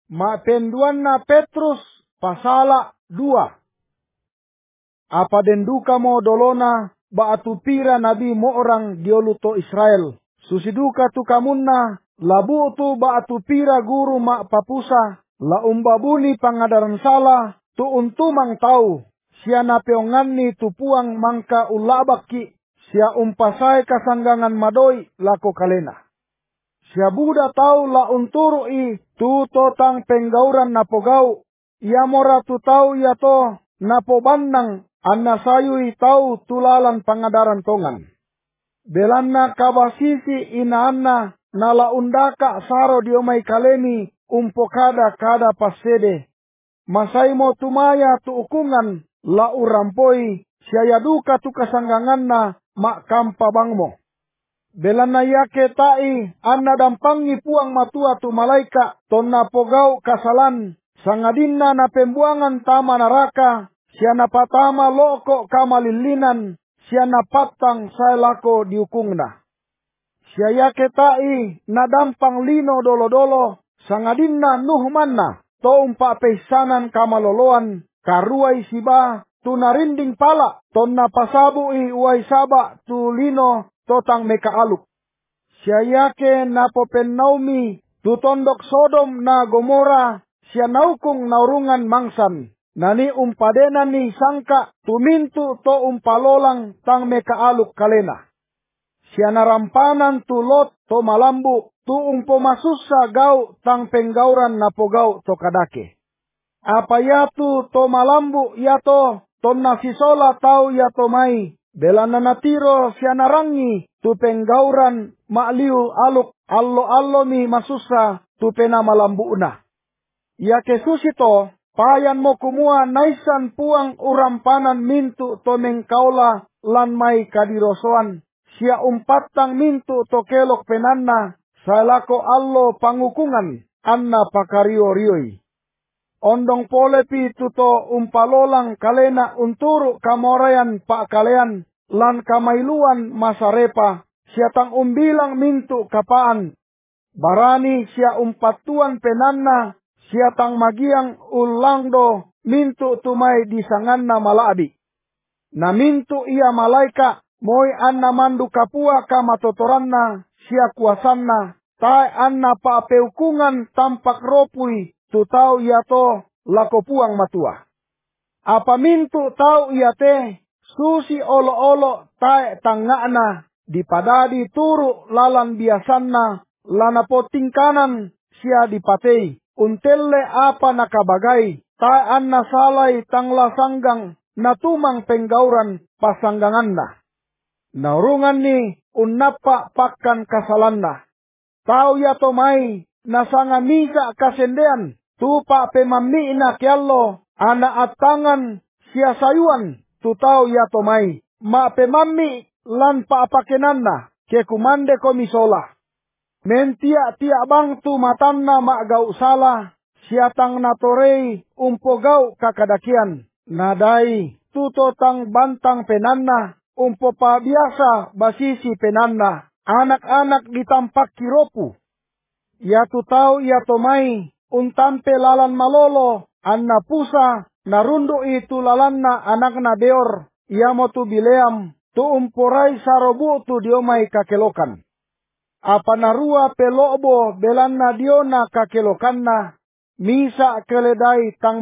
Penduan na Petrus pasala 2. Apa denduka mo dolona baatu pira nabi mo orang dioluto Israel. Susiduka tu kamunna labu tu baatu pira guru ma papusa la umbabuni pangadaran salah tu untumang tau. Sia napeonganni tu puang mangka ulabaki sia umpasai kasanggangan madoi lako kalena. Sia buda tau la unturui tu totang penggauran napogau. Ia mora tu tau ia to napobandang anna sayui tau tulalan pangadaran tongan. Belanna kabasisi ina anna nala undaka saro diomai kaleni umpokada kada pasede. Masai mo tumaya tu ukungan la urampoi siaya duka tu kasangganganna mak kampa bangmo. Belanna yake tai anna dampangi puang matua tu malaika tonna pogau kasalan sangadinna na pembuangan tama naraka siana patama loko kamalilinan siana patang saelako diukungna. Sia yake tai na dampang lino dolo-dolo sangadinna nuhmanna to umpa peisanan kamaloloan karuai siba tu narinding pala tonna pasabui uai saba tu lino totang meka aluk. Sia yake napopen naumi tu tondok Sodom na Gomora sia naukung naurungan mangsan. Nani umpadena ni sangka tumintu to umpalolang tang meka aluk kalena. Sia narampanan tu Lot to malambu tu umpo masussa gau tang penggauran napogau to kadake. Apa yatu to malambu yato tonna sisola tau yato mai. Belana natiro sia narangi tu penggauran ma'liu aluk allo mi masussa tu pena malambuuna. Ya kesusito payan mo kumua naisan puang urampanan mintu to mengkaula lan mai kadirosoan. Sia umpatang mintu to kelok penanna salako allo pangukungan anna pakario-rioi. Ondong polepi tuto umpalolang kalena unturu kamorayan pak kalean lan kamailuan masarepa siatang umbilang mintu kapaan. Barani sia umpatuan penanna siatang magiang ulangdo mintu tumai disanganna malabi. Na mintu ia malaika moi anna mandu kapua kamatotoranna sia kuasanna tai anna pa peukungan tampak ropui tu tau yato lako puang matua. Apa mintu tau iate susi olo-olo tae tangana dipadadi turu lalan biasanna lana poting kanan sia dipatei untelle apa nakabagai tae anna salai tangla sanggang natumang penggauran pasangganganna. Naurungan ni unnapa pakkan kasalanna. Tau yato mai nasanga misa kasendean tupa pemamni ina kiallo ana atangan sia sayuan tu tau yato mai ma pemammi lan pa apakenanna ke kumande komisola mentia tia bang tu matanna ma gau sala siatang natorei umpo gau kakadakian nadai tuto tang bantang penanna umpo pa biasa basisi penanna anak-anak ditampak kiropu. Ya tu tau ya to mai untampe lalan malolo anna pusa narundu itu lalanna anakna beor ia motu bileam tu umporai sarobu tu diomai kakelokan. Apa narua pelobo belanna diona kakelokanna misa keledai tang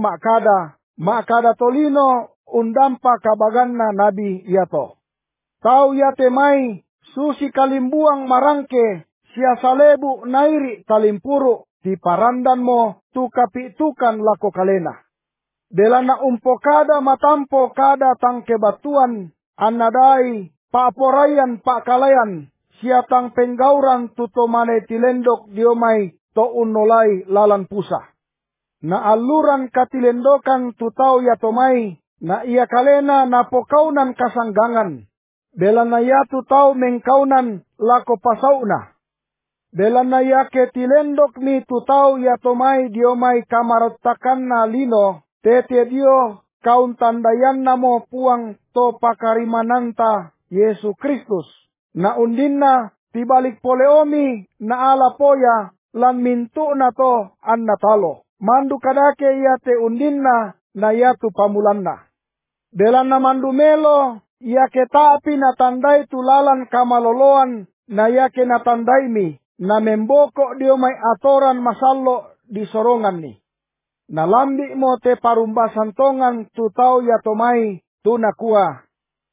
makada tolino undampa kabaganna nabi yato. Tau yate mai susi kalimbuang marangke sia salebu nairi talimpuru di parandan mo tu kapitukan lako kalena. Belana umpokada matampo kada tang kebatuan anadai paaporayan pakalayan sia tang penggauran tuto mane tilendok diomai to unolai lalan pusa. Na aluran katilendokan tutau yatomai na ia kalena na pokaunan kasanggangan. Belana yatu tau mengkaunan lako pasauna. Belana yake tilendok ni tutau yatomai diomai kamarotakan na lino. Tete dio kaun tandayan namo puang to pakarimananta Yesu Kristus. Na undinna tibalik poleomi na ala poya lan mintu na to an natalo. mandu kadake ia te undinna na ia tu pamulanna. Delana mandu melo ia ke tapi na tandai tulalan kamaloloan na ia ke na tandai mi na membokok dio mai atoran masallo di sorongan ni. Na lambi mo te parumbasan tongan tu tau ya tomai tu nakua.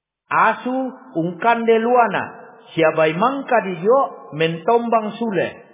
Asu ungkande luana siabai mangka di dio mentombang sule.